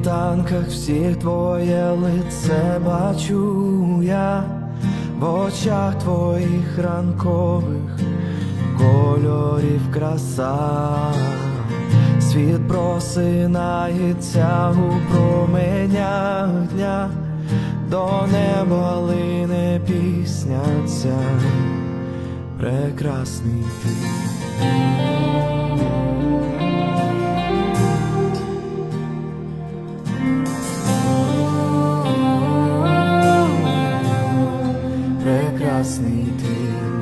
світанках всіх твоє лице бачу я, в очах твоїх ранкових кольорів краса. Світ просинається у променях дня, до неба лине пісня ця, прекрасний ти. Прекрасний ти.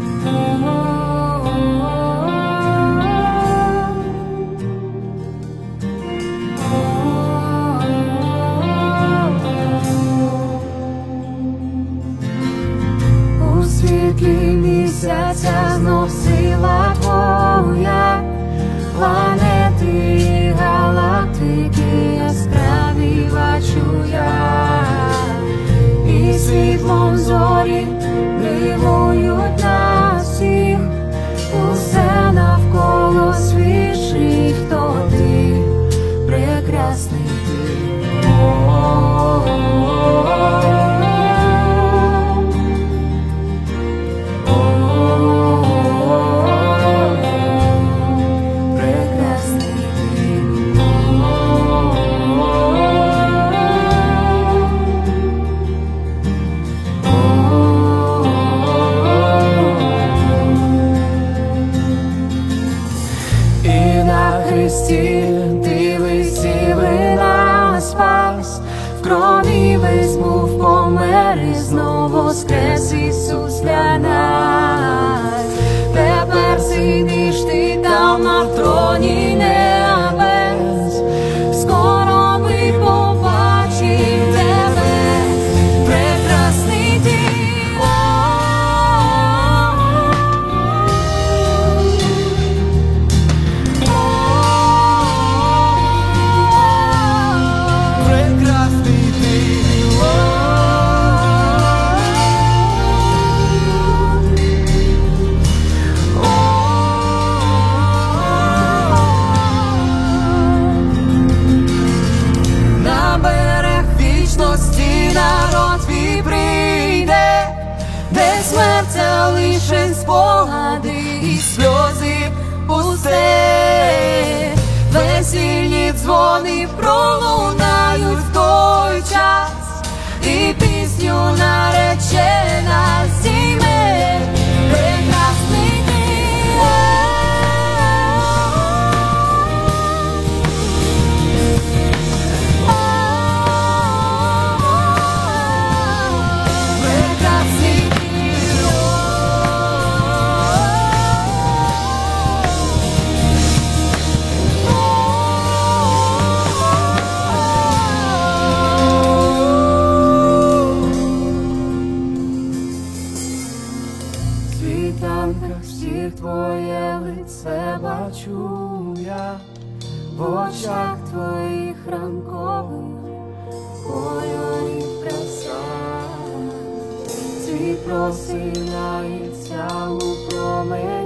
У світлі місяця знов сила твоя, планети і галактики яскраві бачу я, і світлом зорі дивують нас всіх, усе навколо свіжий, хто ти, прекрасний ти. Ти висіли нас спас, в крові весь був помер, і знову воскрес Ісус для нас. Тепер сидиш ти там на троні небес, скоро ми побачимо тебе, прекрасний ти. Народ твій прийде, де смерть це лише спогади і сльози пусте. Весільні дзвони пролунають в той час, і пісню наречена зійме, прекрасний ти. В світанках всіх твоє лице бачу я, в очах твоїх ранкових кольорів краса. Світ просинається у промені